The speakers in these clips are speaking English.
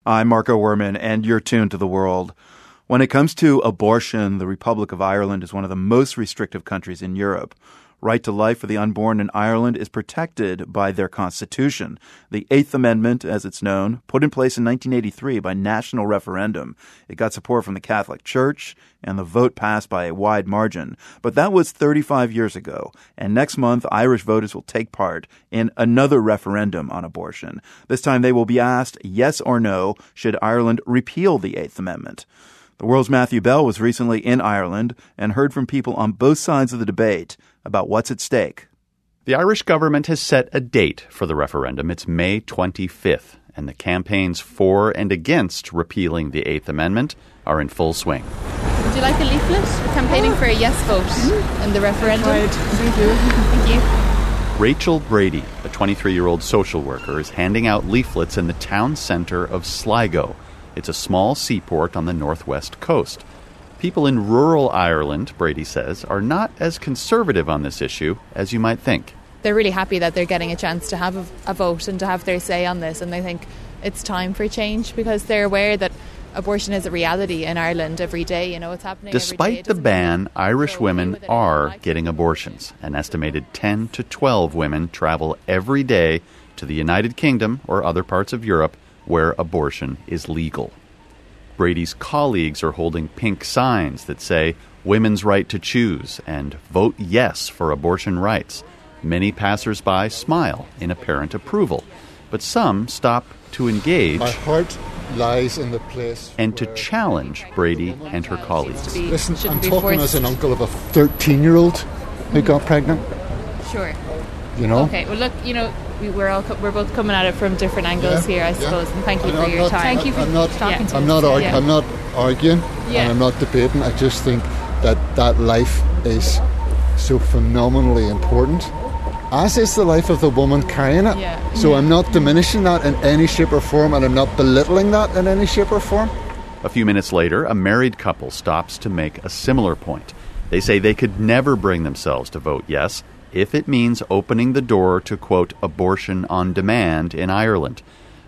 I'm Marco Werman, and you're tuned to The World. When it comes to abortion, the Republic of Ireland is one of the most restrictive countries in Europe. Right to life for the unborn in Ireland is protected by their constitution. The Eighth Amendment, as it's known, put in place in 1983 by national referendum. It got support from the Catholic Church, and the vote passed by a wide margin. But that was 35 years ago, and next month Irish voters will take part in another referendum on abortion. This time they will be asked yes or no, should Ireland repeal the Eighth Amendment. The World's Matthew Bell was recently in Ireland and heard from people on both sides of the debate about what's at stake. The Irish government has set a date for the referendum. It's May 25th, and the campaigns for and against repealing the Eighth Amendment are in full swing. Would you like a leaflet? We're campaigning for a yes vote in the referendum. Thank you. Thank you. Rachel Brady, a 23-year-old social worker, is handing out leaflets in the town centre of Sligo. It's a small seaport on the northwest coast. People in rural Ireland, Brady says, are not as conservative on this issue as you might think. They're really happy that they're getting a chance to have a vote and to have their say on this, and they think it's time for change because they're aware that abortion is a reality in Ireland every day. You know, it's happening every day. Despite the ban, Irish women are getting abortions. An estimated 10 to 12 women travel every day to the United Kingdom or other parts of Europe where abortion is legal. Brady's colleagues are holding pink signs that say women's right to choose and vote yes for abortion rights. Many passers-by smile in apparent approval, but some stop to engage. My heart lies in the place and to challenge Brady and her colleagues. Listen, I'm talking as an uncle of a 13-year-old who got pregnant. Sure. You know? Okay, well look, you know, we're both coming at it from different angles here, I suppose, and thank you for your time. Thank you for talking to us. I'm not arguing, and I'm not debating. I just think that life is so phenomenally important, as is the life of the woman carrying it. Yeah. So I'm not diminishing that in any shape or form, and I'm not belittling that in any shape or form. A few minutes later, a married couple stops to make a similar point. They say they could never bring themselves to vote yes if it means opening the door to, quote, abortion on demand in Ireland.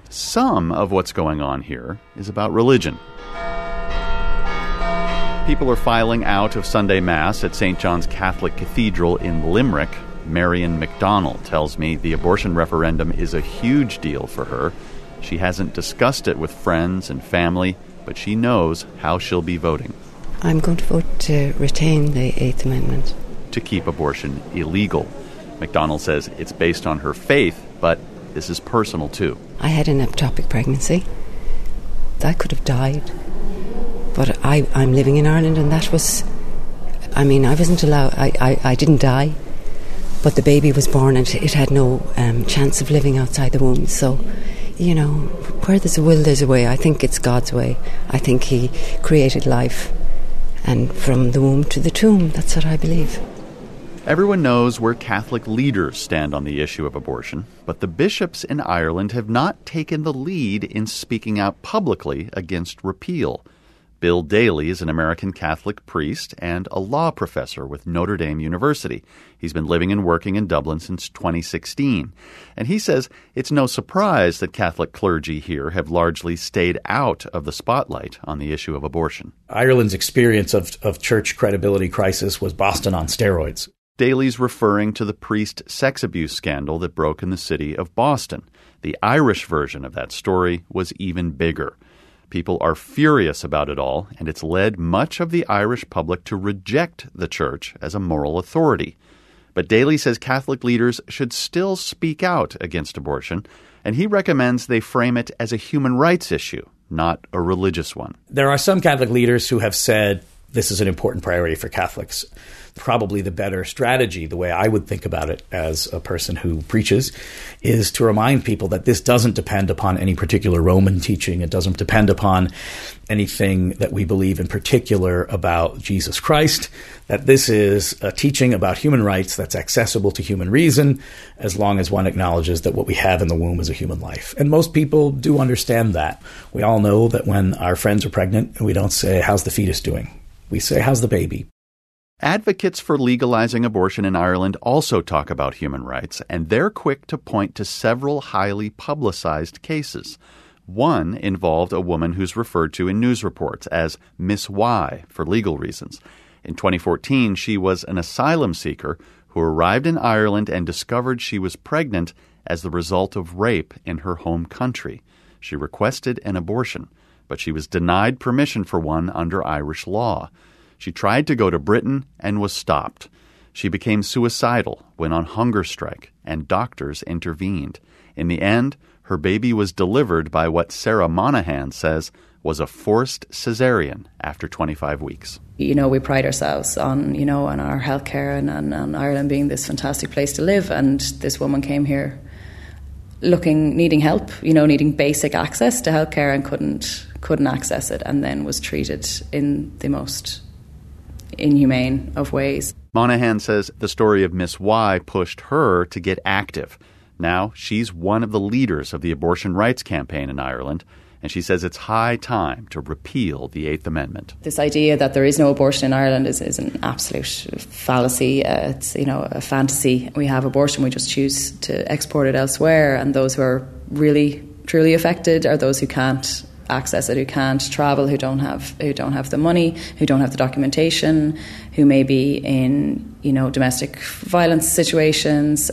Some of what's going on here is about religion. People are filing out of Sunday Mass at St. John's Catholic Cathedral in Limerick. Marion McDonald tells me the abortion referendum is a huge deal for her. She hasn't discussed it with friends and family, but she knows how she'll be voting. I'm going to vote to retain the Eighth Amendment. To keep abortion illegal. McDonald says it's based on her faith, but this is personal too. I had an ectopic pregnancy. I could have died. But I'm living in Ireland, and that was... I mean, I wasn't allowed... I didn't die, but the baby was born and it had no chance of living outside the womb. So, you know, where there's a will, there's a way. I think it's God's way. I think He created life. And from the womb to the tomb, that's what I believe. Everyone knows where Catholic leaders stand on the issue of abortion, but the bishops in Ireland have not taken the lead in speaking out publicly against repeal. Bill Daly is an American Catholic priest and a law professor with Notre Dame University. He's been living and working in Dublin since 2016. And he says it's no surprise that Catholic clergy here have largely stayed out of the spotlight on the issue of abortion. Ireland's experience of church credibility crisis was Boston on steroids. Daly's referring to the priest sex abuse scandal that broke in the city of Boston. The Irish version of that story was even bigger. People are furious about it all, and it's led much of the Irish public to reject the church as a moral authority. But Daly says Catholic leaders should still speak out against abortion, and he recommends they frame it as a human rights issue, not a religious one. There are some Catholic leaders who have said this is an important priority for Catholics. Probably the better strategy, the way I would think about it as a person who preaches, is to remind people that this doesn't depend upon any particular Roman teaching. It doesn't depend upon anything that we believe in particular about Jesus Christ, that this is a teaching about human rights that's accessible to human reason, as long as one acknowledges that what we have in the womb is a human life. And most people do understand that. We all know that when our friends are pregnant, we don't say, "How's the fetus doing?" We say, "How's the baby?" Advocates for legalizing abortion in Ireland also talk about human rights, and they're quick to point to several highly publicized cases. One involved a woman who's referred to in news reports as Miss Y for legal reasons. In 2014, she was an asylum seeker who arrived in Ireland and discovered she was pregnant as the result of rape in her home country. She requested an abortion, but she was denied permission for one under Irish law. She tried to go to Britain and was stopped. She became suicidal, went on hunger strike, and doctors intervened. In the end, her baby was delivered by what Sarah Monahan says was a forced cesarean after 25 weeks. We pride ourselves on, on our healthcare and on Ireland being this fantastic place to live. And this woman came here needing help, needing basic access to healthcare and couldn't access it, and then was treated in the most inhumane of ways. Monahan says the story of Miss Y pushed her to get active. Now she's one of the leaders of the abortion rights campaign in Ireland, and she says it's high time to repeal the Eighth Amendment. This idea that there is no abortion in Ireland is an absolute fallacy. It's a fantasy. We have abortion, we just choose to export it elsewhere, and those who are really truly affected are those who can't access it, who can't travel, who don't have the money, who don't have the documentation, who may be in domestic violence situations,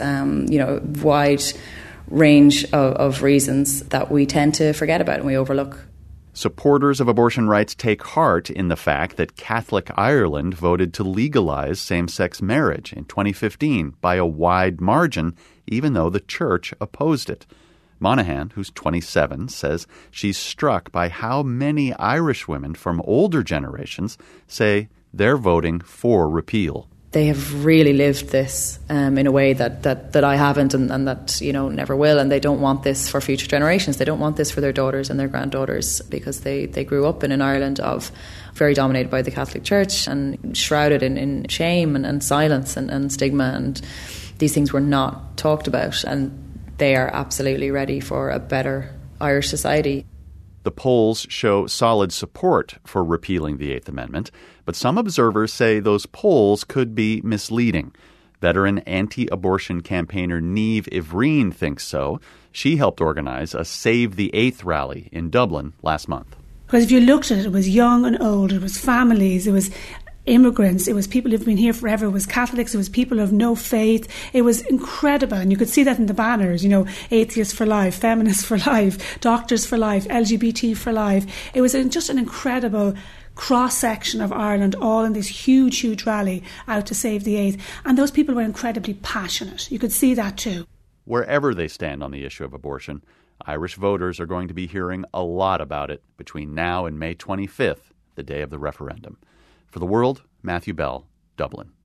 wide range of reasons that we tend to forget about and we overlook. Supporters of abortion rights take heart in the fact that Catholic Ireland voted to legalize same-sex marriage in 2015 by a wide margin, even though the church opposed it. Monahan, who's 27, says she's struck by how many Irish women from older generations say they're voting for repeal. They have really lived this in a way that I haven't and that never will, and they don't want this for future generations. They don't want this for their daughters and their granddaughters, because they grew up in an Ireland very dominated by the Catholic Church and shrouded in shame and silence and stigma, and these things were not talked about, and they are absolutely ready for a better Irish society. The polls show solid support for repealing the Eighth Amendment, but some observers say those polls could be misleading. Veteran anti-abortion campaigner Niamh Ivrian thinks so. She helped organize a Save the Eighth rally in Dublin last month. Because if you looked at it, it was young and old, it was families, it was immigrants, it was people who've been here forever, it was Catholics, it was people of no faith. It was incredible, and you could see that in the banners, atheists for life, feminists for life, doctors for life, LGBT for life. It was just an incredible cross-section of Ireland, all in this huge, huge rally out to save the Eighth. And those people were incredibly passionate. You could see that too. Wherever they stand on the issue of abortion, Irish voters are going to be hearing a lot about it between now and May 25th, the day of the referendum. For The World, Matthew Bell, Dublin.